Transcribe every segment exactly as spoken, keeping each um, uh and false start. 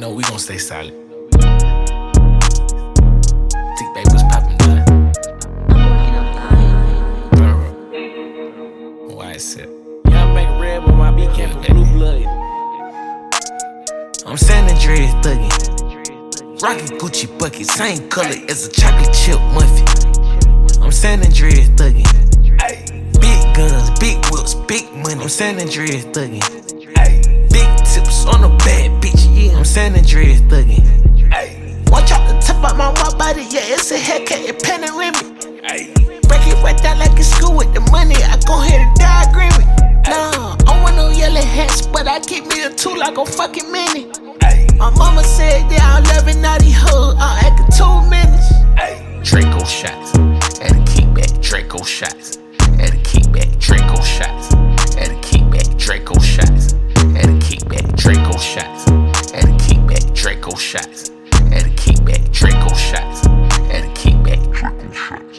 know we gon' stay solid. Tick baby was poppin' done. Why I said Y'all make red with my B K for blue blood. I'm sanding dreads thuggin', rockin' Gucci bucket, same color as a chocolate chip muffin. I'm sanding dreads thuggin', big guns, big whips, big money. I'm sanding dreads thuggin', big tips on a bad bitch. Yeah, I'm sanding dreads thuggin'. Watch out the tip out my white body, yeah, it's a haircut, it panoramic. Break it right down like a school with the money, I gon' hit a diagram it. Nah, I want no yellow hats, but I keep me a two like a fucking minute. My mama said that I'm loving naughty hoes, I'm acting two minutes. Draco shots, had to keep back Draco shots, had to keep back Draco shots, had to keep back Draco shots, had to keep back Draco shots, had to keep back Draco shots, had to keep back Draco shots, had to keep back Draco shots.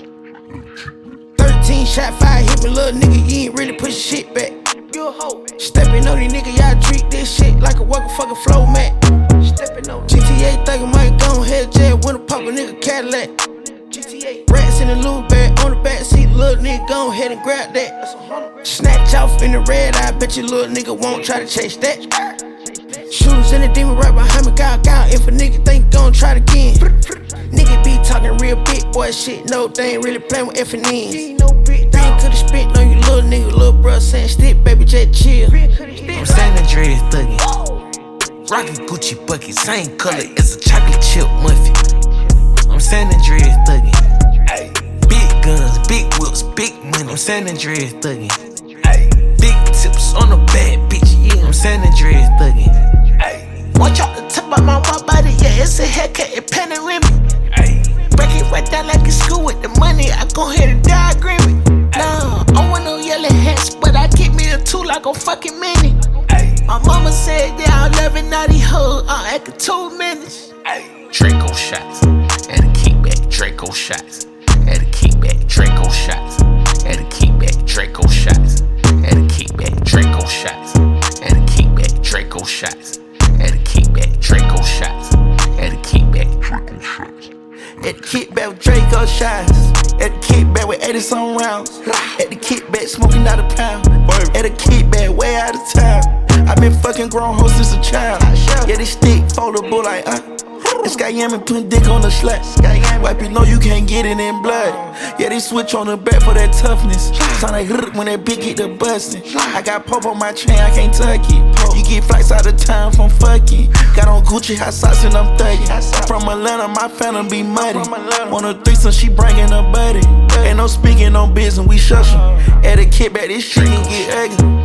thirteen shot fire hit me, little nigga, you ain't really push shit back. You a hoe. Steppin' on these niggas, y'all treat this shit like a working fucking flow mat. Steppin' on G T A, thinkin' might gon' head jet when a pop a nigga Cadillac. G T A rats in the loot bag on the back seat, little nigga gon' ahead and grab that. Snatch off in the red, I bet you little nigga won't try to chase that. Shooters in the demon right behind me, got got. If a nigga think gon' try it again. Nigga be talking real big boy shit, no, they ain't really playin' with F and N's. They ain't coulda spit on you little nigga, little bruh saying stick, baby, just chill. I'm standing dreads thuggin', rockin' Gucci bucket, same color as a chocolate chip muffin. I'm standing dreads thuggin', big guns, big whips, big money. I'm standing dreads thuggin', big tips on a bad bitch. Yeah, I'm standing dreads thuggin'. Watch out the tip out my white body, yeah, it's a haircut, it panoramic. Break it right down like a school with the money, I gon' hit a diagram it. Nah, I want no yellow hats, but I keep me a two like a fucking minute. My mama said that I'm loving naughty hoes, I'm acting two minutes. Draco shots, had to keep back Draco shots, had to keep back Draco shots, had to keep back Draco shots, had to keep back Draco shots, had to keep back Draco shots, had to keep back Draco shots, had to keep back Draco shots. At the kickback with Draco shots. At the kickback with eighty some rounds. At the kickback smoking out a pound. At the kickback way out of town. I been fucking grown hoes since a child. Yeah, this stick foldable like uh. This guy Yammin putting dick on the slut. Wipe it, know you can't get it in blood. Yeah, they switch on the back for that toughness. Sound like when that bitch get the bustin'. I got pop on my chain, I can't tuck it. You get flights out of town from fucking. Got on Gucci hot socks and I'm thuggin'. From Atlanta, my phantom be muddy. Want a threesome, she bringin' her buddy. Ain't no speaking on business, we shush 'em. At a kickback, this shit can get ugly.